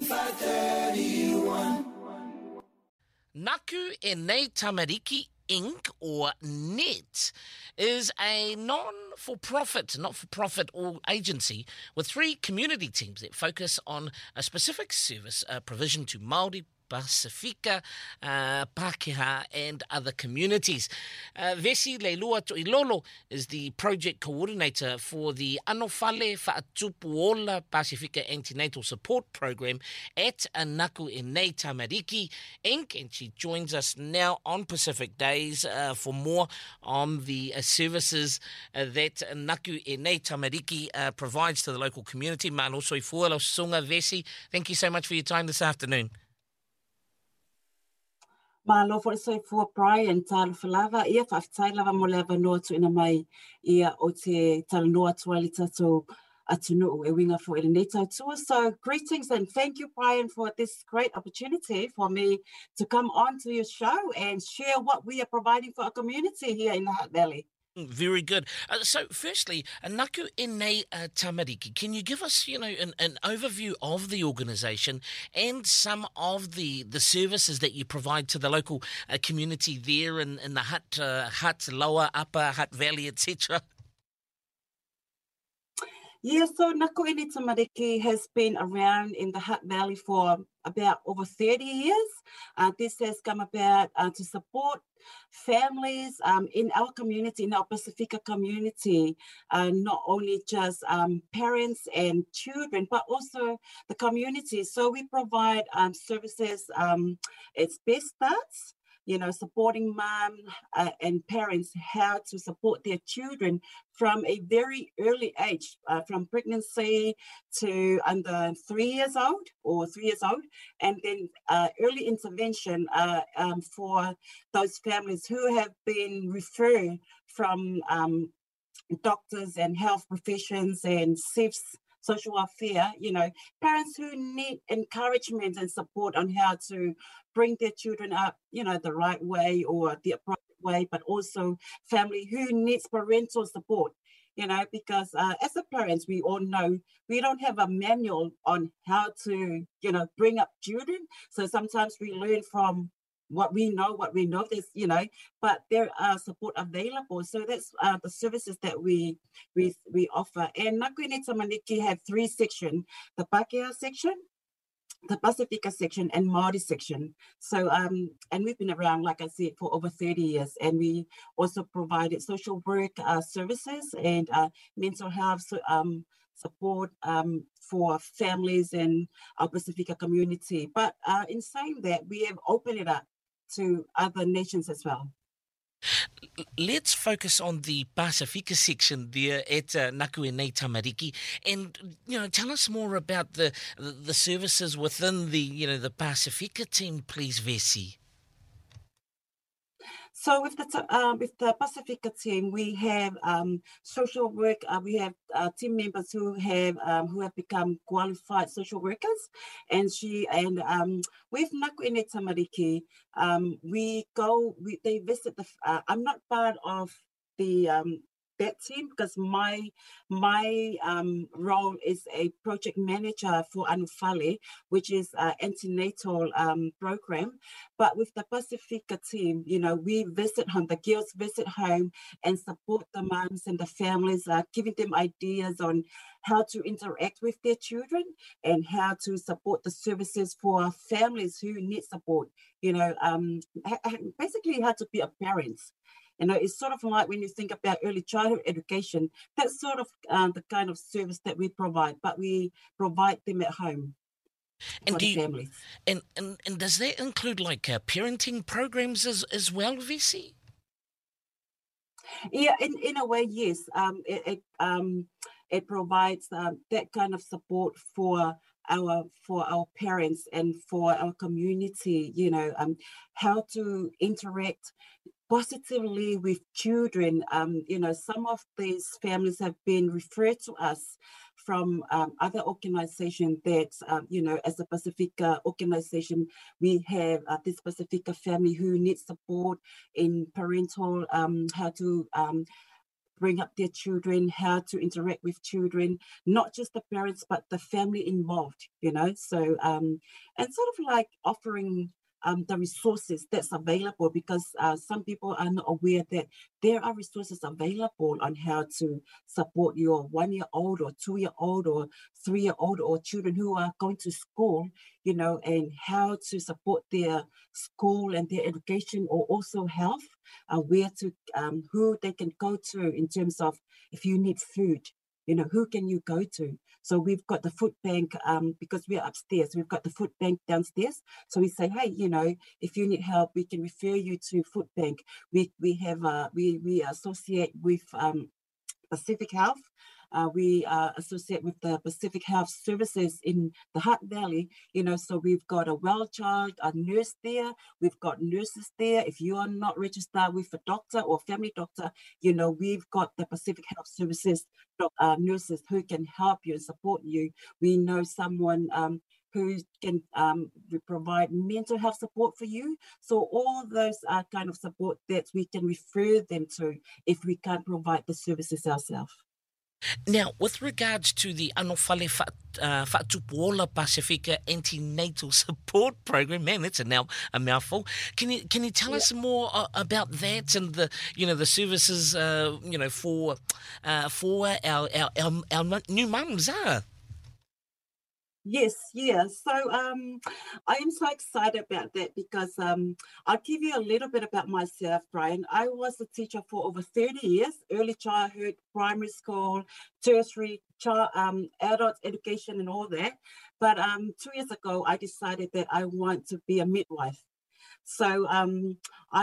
Naku e Nei Tamariki Inc. or NET is a not-for-profit or agency with 3 community teams that focus on a specific service provision to Māori, Pasifika, Pākehā and other communities. Vesi Leilua To'ilolo is the project coordinator for the Anofale Whaatupuola Pasifika Antenatal Support Program at Naku e Nei Tamariki Inc. And she joins us now on Pacific Days for more on the services that Naku e Nei Tamariki provides to the local community. Malo soi fuelo sunga Vesi. Thank you so much for your time this afternoon. Malo for so for Brian tal falava ia whaftai lava mo lava noa tu ina mai ia o te tal noa tuali tato atunu e winga for ele neto tour. So greetings and thank you, Brian, for this great opportunity for me to come on to your show and share what we are providing for our community here in the Hutt Valley. Very good. So, firstly, Naku e Nei Tamariki, can you give us, an overview of the organisation and some of the services that you provide to the local community there in the Hutt, Lower, Upper Hutt Valley, etc.? Yeah, so Naku e Nei Tamariki has been around in the Hutt Valley for about over 30 years. This has come about to support families in our community, in our Pasifika community, not only just parents and children, but also the community. So we provide services, it's best starts, supporting mom and parents how to support their children from a very early age, from pregnancy to under 3 years old, and then early intervention for those families who have been referred from doctors and health professions and SIFs, social welfare, parents who need encouragement and support on how to bring their children up, the right way or the appropriate way, but also family who needs parental support, because as a parents, we all know we don't have a manual on how to, bring up children. So sometimes we learn from what we know, there's, but there are support available. So that's the services that we offer. And Naku e Nei Tamariki have 3 sections, the Pākehā section, the Pasifika section and Māori section. So, and we've been around, like I said, for over 30 years. And we also provided social work services and mental health support for families in our Pasifika community. But in saying that, we have opened it up to other nations as well. Let's focus on the Pasifika section there at Naku e Nei Tamariki, and tell us more about the services within the Pasifika team, please, Vesi. So with the Pasifika team, we have social work. We have team members who have become qualified social workers, and with Naku e Nei Tamariki, they visit the. I'm not part of the that team because my role is a project manager for Anofale, which is antenatal program. But with the Pasifika team, we visit home, the girls visit home and support the moms and the families, giving them ideas on how to interact with their children and how to support the services for families who need support, basically how to be a parent. It's sort of like when you think about early childhood education, that's sort of the kind of service that we provide, but we provide them at home for the families. And does that include like parenting programs as well, Vesi? Yeah, in a way, yes. It provides that kind of support for our parents and for our community. How to interact positively with children. Some of these families have been referred to us from other organizations that, as a Pasifika organization, we have this Pasifika family who needs support in parental, how to bring up their children, how to interact with children, not just the parents, but the family involved, So, and sort of like offering the resources that's available, because some people are not aware that there are resources available on how to support your 1-year-old or 2-year-old or 3-year-old or children who are going to school, and how to support their school and their education, or also health, where to, who they can go to in terms of if you need food, who can you go to? So we've got the food bank, because we're upstairs, we've got the food bank downstairs. So we say, hey, if you need help, we can refer you to food bank. We associate with Pacific Health. We associate with the Pacific Health Services in the Hutt Valley, so we've got a well-child, a nurse there, we've got nurses there. If you are not registered with a doctor or family doctor, we've got the Pacific Health Services nurses who can help you and support you. We know someone who can provide mental health support for you. So all those are kind of support that we can refer them to if we can't provide the services ourselves. Now, with regards to the Anofale Fa'atupuola Pasifika Antenatal Support Program, man, that's a mouthful. Can you tell us more about that and the services for our new mums? Yes, yeah. So I am so excited about that because I'll give you a little bit about myself, Brian. I was a teacher for over 30 years, early childhood, primary school, tertiary, adult education and all that. But 2 years ago, I decided that I want to be a midwife. So I'm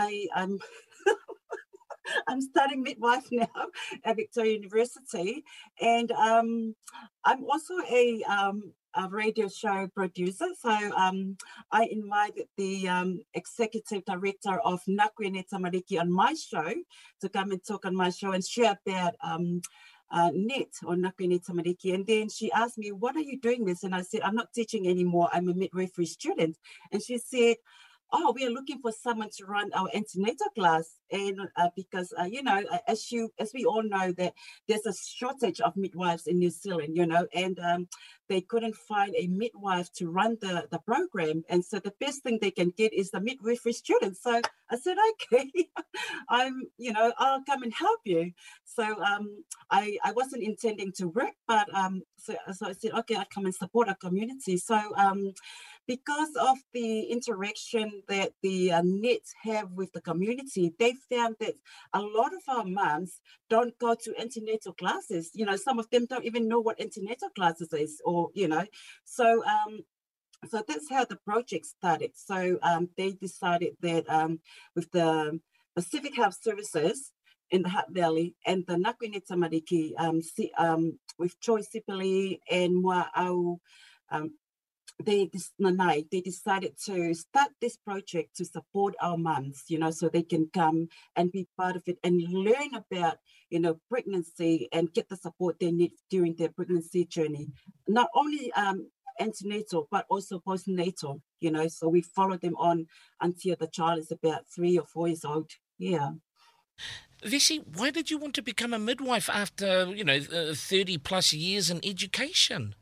I'm studying midwife now at Victoria University, and I'm also a radio show producer. So I invited the executive director of Nakuene Tamariki on my show to come and talk on my show and share about NET or Nakuene Tamariki. And then she asked me, what are you doing this? And I said, I'm not teaching anymore. I'm a midwifery student. And she said, oh, we are looking for someone to run our antenatal class. And because, as we all know, that there's a shortage of midwives in New Zealand, and they couldn't find a midwife to run the program. And so the best thing they can get is the midwifery students. So I said, okay, I'll come and help you. So I wasn't intending to work, but so I said, okay, I'll come and support our community. So because of the interaction that the NETs have with the community, they found that a lot of our moms don't go to antenatal classes. Some of them don't even know what antenatal classes is, So that's how the project started. So they decided that with the Pacific Health Services in the Hutt Valley and the Nakuene Tamariki, with Choi Sipili and Moa'au, they decided to start this project to support our mums, so they can come and be part of it and learn about, pregnancy and get the support they need during their pregnancy journey. Not only antenatal, but also postnatal, so we follow them on until the child is about 3 or 4 years old. Yeah. Vessie, why did you want to become a midwife after, 30 plus years in education?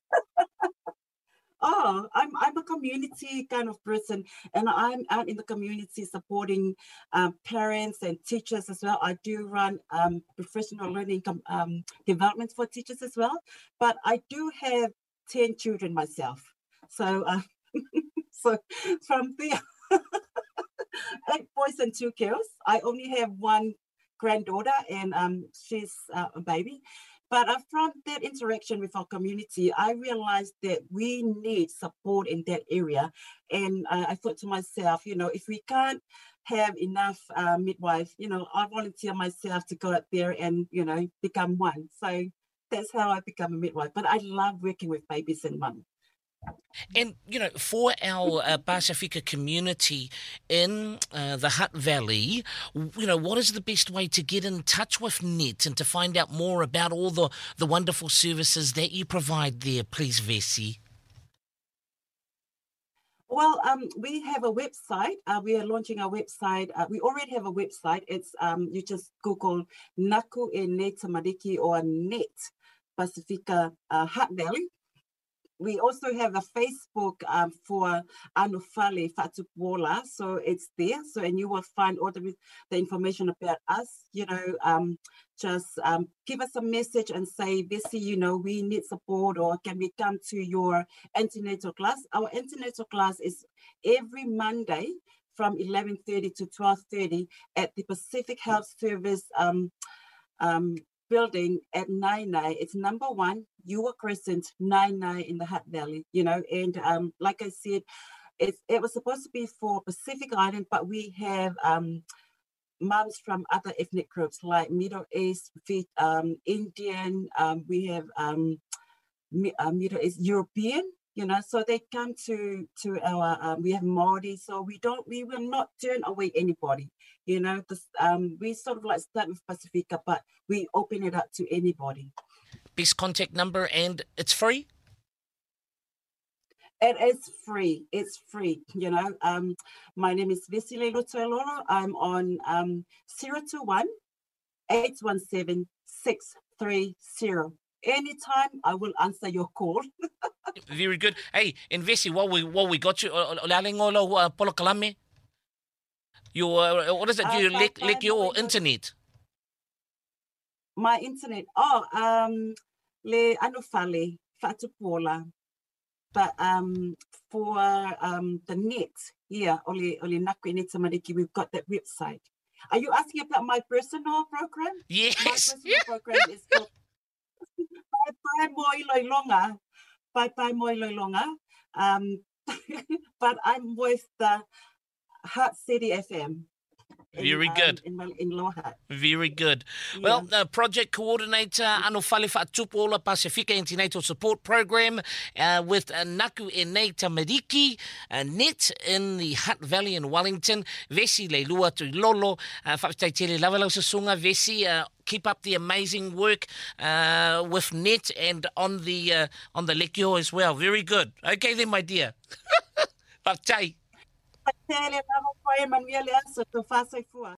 Oh, I'm a community kind of person, and I'm out in the community supporting parents and teachers as well. I do run professional learning development for teachers as well, but I do have 10 children myself. So, so from the 8 boys and 2 girls, I only have 1 granddaughter, and she's a baby. But from that interaction with our community, I realized that we need support in that area. And I thought to myself, if we can't have enough midwives, I volunteer myself to go out there and, become one. So that's how I become a midwife. But I love working with babies and mums. And, for our Pasifika community in the Hutt Valley, what is the best way to get in touch with NET and to find out more about all the wonderful services that you provide there, please, Vessie? Well, we have a website. We are launching our website. We already have a website. It's you just Google Naku e Nei Tamariki or NET Pacifica Hutt Valley. We also have a Facebook for Anofale Fatupola, so it's there. So, and you will find all the information about us. Just give us a message and say, Bessie, we need support, or can we come to your antenatal class? Our antenatal class is every Monday from 11:30 to 12:30 at the Pacific Health Service building at Nainai. It's number 1, Eua Crescent, Nainai in the Hutt Valley, and like I said, it was supposed to be for Pacific Island, but we have moms from other ethnic groups like Middle East, Indian, we have Middle East European, so they come to our, we have Māori, so we will not turn away anybody, we sort of like start with Pacifica, but we open it up to anybody. Best contact number, and it's free? It is free. It's free, My name is Vesile Lutoiloro. I'm on 021-817-630. Anytime I will answer your call. Very good. Hey, and Vessi, while we got you, Polo Kalame, what is it? You like your internet? My internet. Le Anofale Fatupola. But for the net, Oli Naku e Nei Tamariki, we've got that website. Are you asking about my personal program? Yes. My personal program is called Bye Bye Moi Loilonga. But I'm with the Hutt City FM. Very good. In Lower Hutt. Very good. Yeah. Well, project coordinator Anofale Fa'atupola Pacifica Antenatal Support Program with Naku e Nei Tamariki NET in the Hutt Valley in Wellington. Vessi Leilua tu Lolo. Whakataitele lawalau sasunga. Vessi, keep up the amazing work with NET and on the Lekio as well. Very good. Okay then, my dear. Whakatai.